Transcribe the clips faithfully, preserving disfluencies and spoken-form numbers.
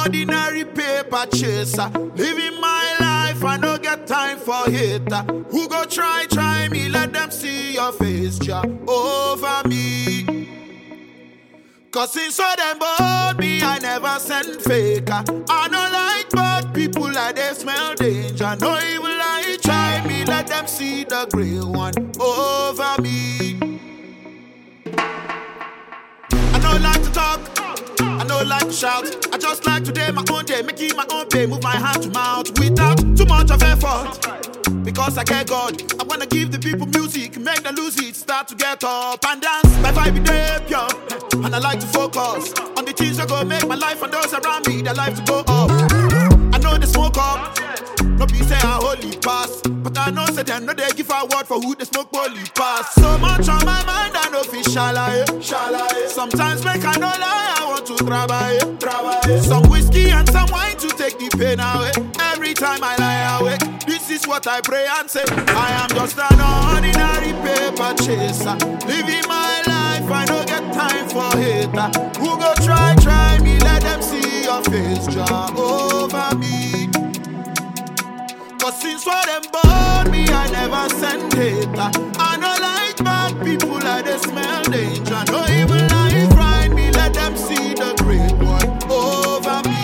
ordinary paper chaser. Living my life, I no get time for hater. Who go try, try me, let them see your face, Jah, over me. Cause since so them bored me, I never send faker. I don't like bad people like they smell danger. No evil like try me, let them see the grey one over me. I don't like to talk, I don't like to shout. I just like to day my own day, making my own pay, move my hand to mouth without too much of effort. Because I care God, I wanna give the people music, make them lose it, start to get up and dance. My vibe day pure, and I like to focus on the things that go make my life and those around me, their life to go up. I know they smoke up, no be say I holy pass, but I know say them no they give a word for who they smoke holy pass. So much on my mind, I know fi shalaye, shalaye. Sometimes make I no lie, I want to travaye, travaye. Some whiskey and some wine to take the pain away. Every time I lie awake, this is what I pray and say. I am just an ordinary paper chaser, living my life, I don't get time for hater. Who go try, try me, let them see your face, Jah, over me. Cause since what them born me, I never send hater. I don't like bad people like they smell danger. No evil life find me, let them see the great one over me.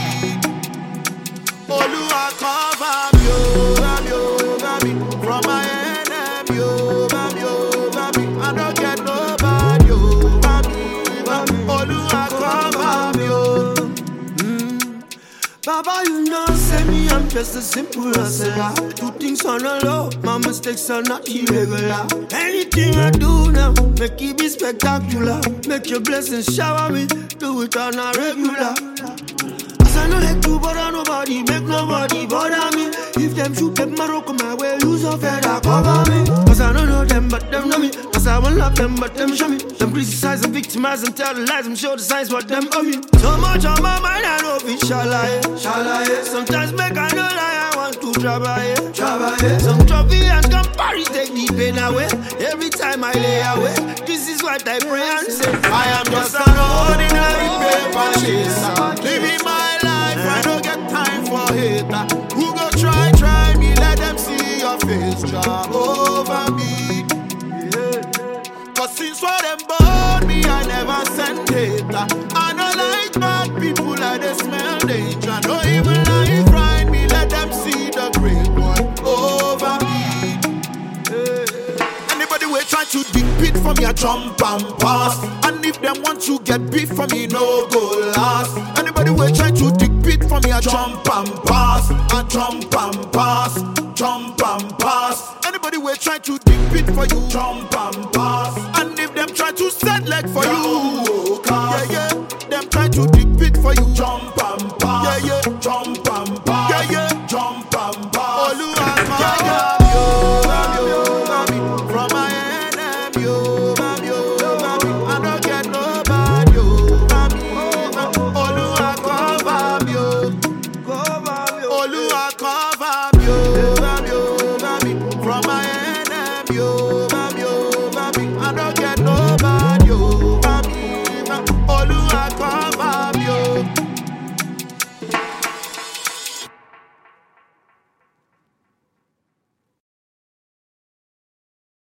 Oluwa cover me, over me, over me. From my enemy, over me, over me. I don't get nobody over me, over me. Oluwa cover me, over me. Baba, you know, say me, I'm just a simple hustler. Do things on the low, my mistakes are not irregular. Anything I do now, make it be spectacular. Make your blessings shower me, do it on a regular. As I know they do, but I nobody, make nobody bother me. If them shoot them Morocco my way, use a feather cover me. Cause I don't know them, but them know me. Cause I won't love them, but them show me. Them criticize and victimize and tell the lies, them show the signs, but them owe me. So much on my mind, I know it shall I, shall I. Sometimes make I know lie, I want to travail, travail. Some trophy and compare take the pain away. Every time I lay away, this is what I pray and say. I am just an ordinary paper chaser, living my life, I don't get time for hater. Who go try, try me, let them see your face, Jah, over me. Cause since what them born me, I never send hater. I don't like bad people like they smell danger. No evil life find me, let them see the great one over me. Anybody will try to dig pit for me, I jump and pass. And if them want to get beef for me, no go last. Anybody will try to dig pit for me, I jump and pass. I jump and pass, jump and pass. Anybody will try to dig pit for you, jump and pass. And if them try to set leg for you, yeah, yeah, them try to dig pit for you, jump and pass. Yeah, yeah, jump and pass. Yeah, yeah, jump and pass. Oluwa cover me, over me, over me. From my enemy, over me, over me. I don't get nobody over me, over me. Oluwa cover me, cover me. Oluwa cover me.